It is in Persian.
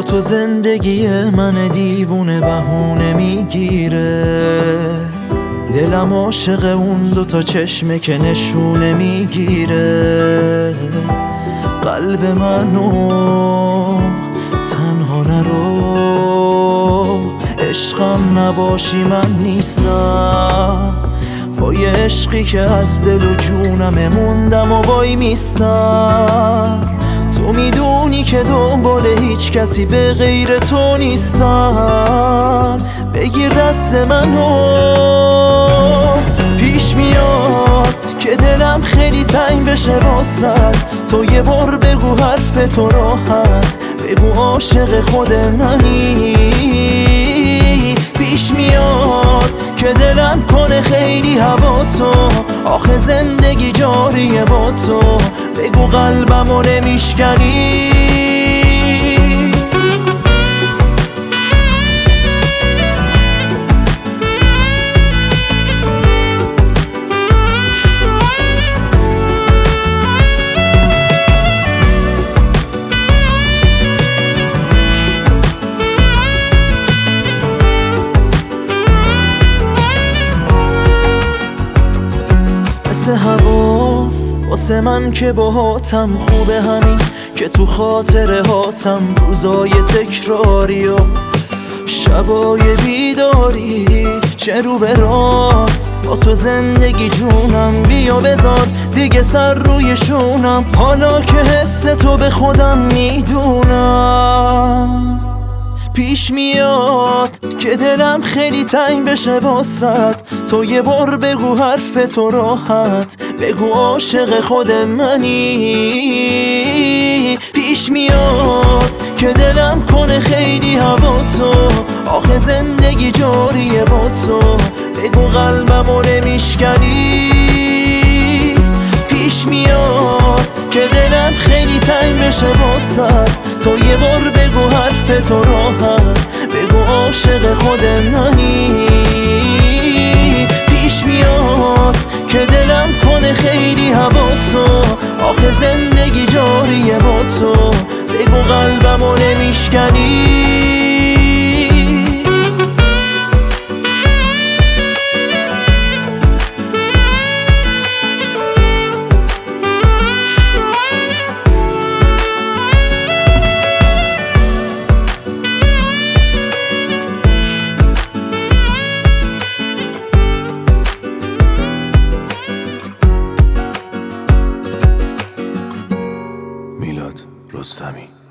تو زندگی من دیوونه بهونه میگیره. دلم عاشق اون دوتا چشمه که نشونه میگیره. قلب منو تنها نرو، عشقم نباشی من نیستم. با یه عشقی که از دل و جونم موندم و وای میستم. تو میدونی که دنبال هیچ کسی به غیر تو نیستم. بگیر دست منو. پیش میاد که دلم خیلی تنگ بشه واسد، تو یه بار بگو حرف تو راحت، بگو عاشق خود منی. پیش میاد که دلم کنه خیلی هوا تو، آخه زندگی جاریه با تو، بگو قلبمو نمیشکنی. حواس واسه من که باهاتم خوبه، همین که تو خاطره هاتم روزای تکراری و شبای بیداری. چه رو به راست با تو زندگی جونم، بیا بذار دیگه سر روی شونم، حالا که حس تو به خودم میدونم. پیش میاد که دلم خیلی تنگ بشه واسد، تو یه بار بگو حرف تو راحت، بگو عاشق خود منی. پیش میاد که دلم کنه خیلی هوا تو، آخه زندگی جاریه با تو، بگو قلبمو نمیشکنی. پیش میاد که دلم خیلی تنگ بشه واسد، تو یه بار بگو حرف تو راحت، بگو عاشق خود منی. پیش میاد که دلم کنه خیلی هوا تو، آخه زندگی جاریه با تو، بگو قلبمو نمیشکنی. میلاد رستمی.